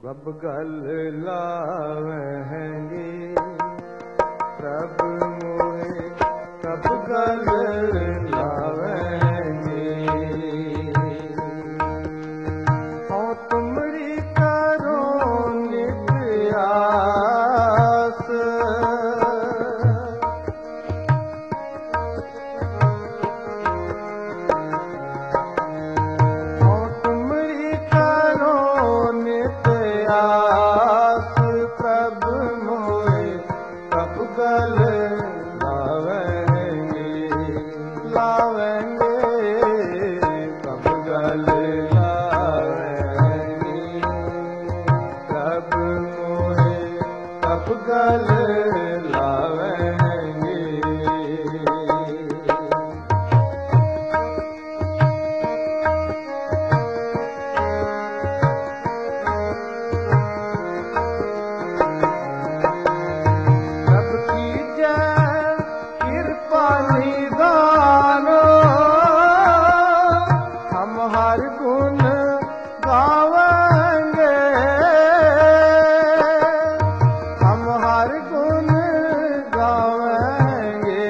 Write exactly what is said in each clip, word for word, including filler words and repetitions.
कब गल लावेंगे प्रभु मोहे, कब गल लावेंगे। हो तुमरी करो नित आस, हो तुमरी करो नित आस, प्रभु मोहे कब गल लावेंगे, लावेंगे कब गल लावेंगे, प्रभु मोहे कब गल लावेंगे। प्रभु कीजै कृपा निदान, हम हर गुण गावेंगे, हम हर गुण गावेंगे,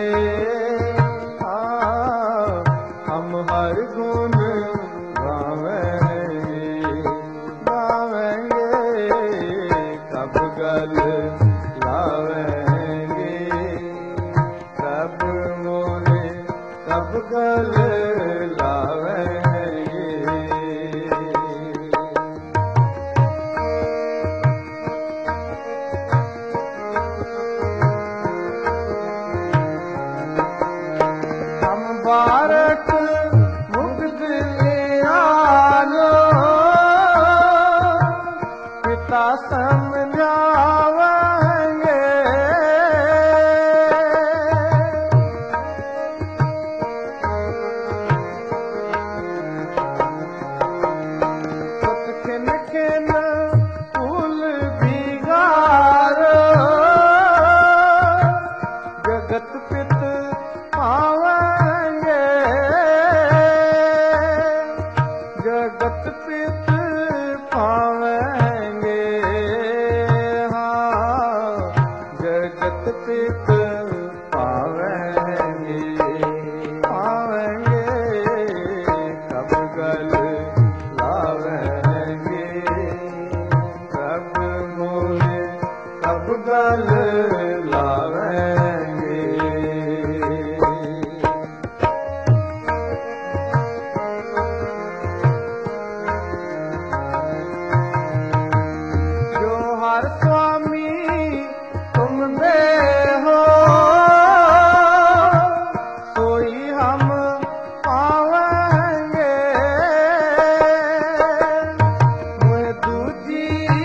हाँ हम हर गुण गावेंगे, गावेंगे कब गल लावेंगे, प्रभु मोहे कब गल लावेंगे। हम बारक मुग्ध लियानो, पिता समझावेंगे, पुत खिन खिन फूल बिगारो, जगत पित पावेंगे, जगत पित पावेंगे, हाँ जगत पित पावेंगे, पावेंगे कब गल लावेंगे, प्रभु मोहे कब गल लावेंगे। जो हर स्वामी तुम दे हो, सोई हम पावेंगे, मुझे दूजी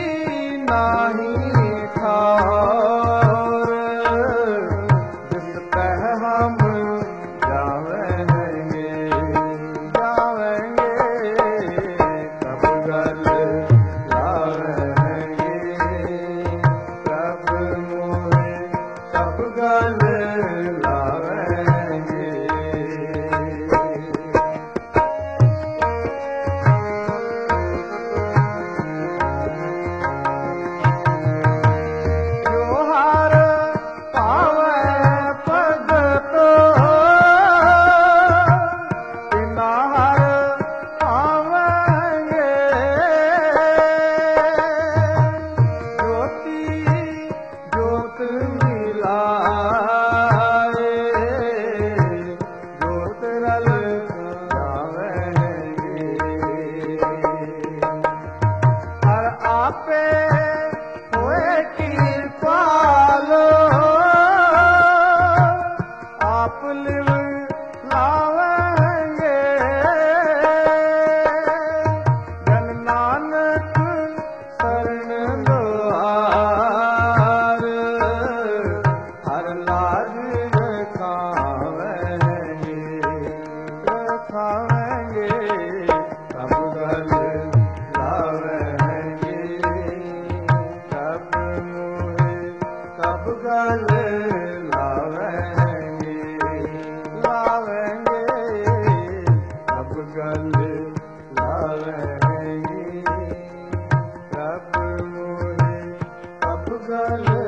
नाही ठार, जिस पह हम जावेंगे, जावेंगे कब गल लावेंगे, प्रभु मोहे कब गल लावेंगे। जो हर पावे भगतो, बिना हर पावेंगे, ज्योति ज्योत मिलाए, ज्योत रल जावेंगे, हर आपे होए कृपालो, आप लिव लावेंगे, जन नानक शरण द्वार, हर लाज रखावेंगे, रखावेंगे कब गल लावेंगे, ਗਲ